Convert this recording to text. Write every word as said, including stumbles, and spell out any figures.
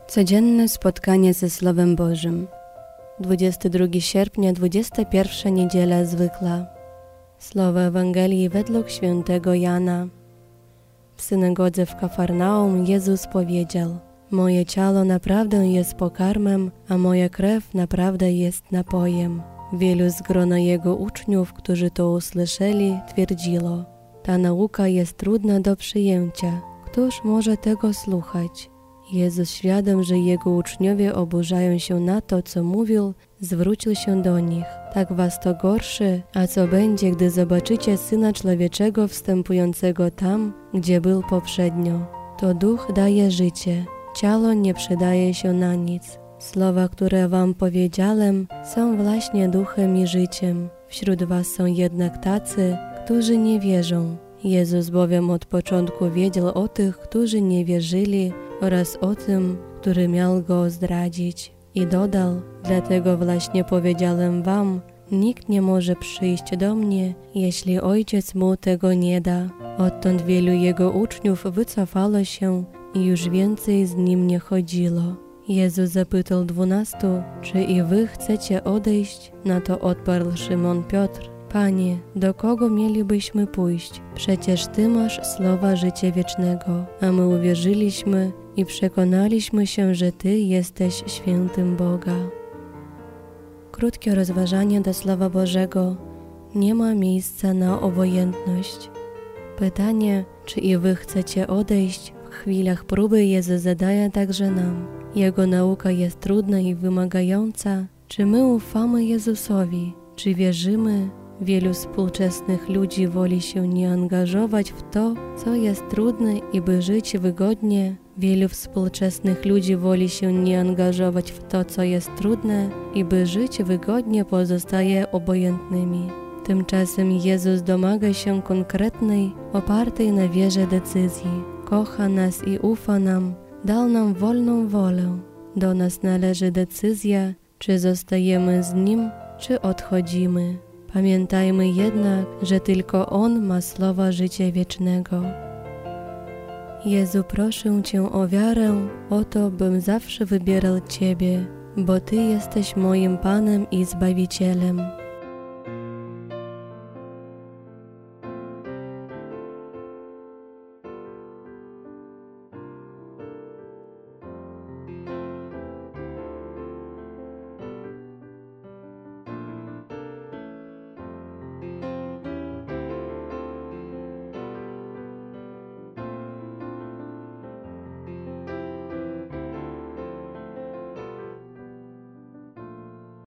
Codzienne spotkanie ze Słowem Bożym. dwudziestego drugiego sierpnia, dwudziesta pierwsza niedziela zwykła. Słowo Ewangelii według świętego Jana. W synagodze w Kafarnaum Jezus powiedział: Moje ciało naprawdę jest pokarmem, a moja krew naprawdę jest napojem. Wielu z grona Jego uczniów, którzy to usłyszeli, twierdziło: Ta nauka jest trudna do przyjęcia. Któż może tego słuchać? Jezus, świadom, że Jego uczniowie oburzają się na to, co mówił, zwrócił się do nich: Tak was to gorszy, a co będzie, gdy zobaczycie Syna Człowieczego wstępującego tam, gdzie był poprzednio? To duch daje życie, ciało nie przydaje się na nic. Słowa, które wam powiedziałem, są właśnie duchem i życiem. Wśród was są jednak tacy, którzy nie wierzą. Jezus bowiem od początku wiedział o tych, którzy nie wierzyli, oraz o tym, który miał go zdradzić. I dodał: Dlatego właśnie powiedziałem wam, nikt nie może przyjść do mnie, jeśli Ojciec mu tego nie da. Odtąd wielu jego uczniów wycofało się i już więcej z nim nie chodziło. Jezus zapytał dwunastu: Czy i wy chcecie odejść? Na to odparł Szymon Piotr: Panie, do kogo mielibyśmy pójść? Przecież Ty masz słowa życia wiecznego, a my uwierzyliśmy i przekonaliśmy się, że Ty jesteś świętym Boga. Krótkie rozważanie do Słowa Bożego. Nie ma miejsca na obojętność. Pytanie, czy i wy chcecie odejść, w chwilach próby Jezus zadaje także nam. Jego nauka jest trudna i wymagająca. Czy my ufamy Jezusowi? Czy wierzymy? Wielu współczesnych ludzi woli się nie angażować w to, co jest trudne, i by żyć wygodnie. Wielu współczesnych ludzi woli się nie angażować w to, co jest trudne, i by żyć wygodnie pozostaje obojętnymi. Tymczasem Jezus domaga się konkretnej, opartej na wierze decyzji. Kocha nas i ufa nam, dał nam wolną wolę. Do nas należy decyzja, czy zostajemy z Nim, czy odchodzimy. Pamiętajmy jednak, że tylko On ma słowa życia wiecznego. Jezu, proszę Cię o wiarę, o to, bym zawsze wybierał Ciebie, bo Ty jesteś moim Panem i Zbawicielem.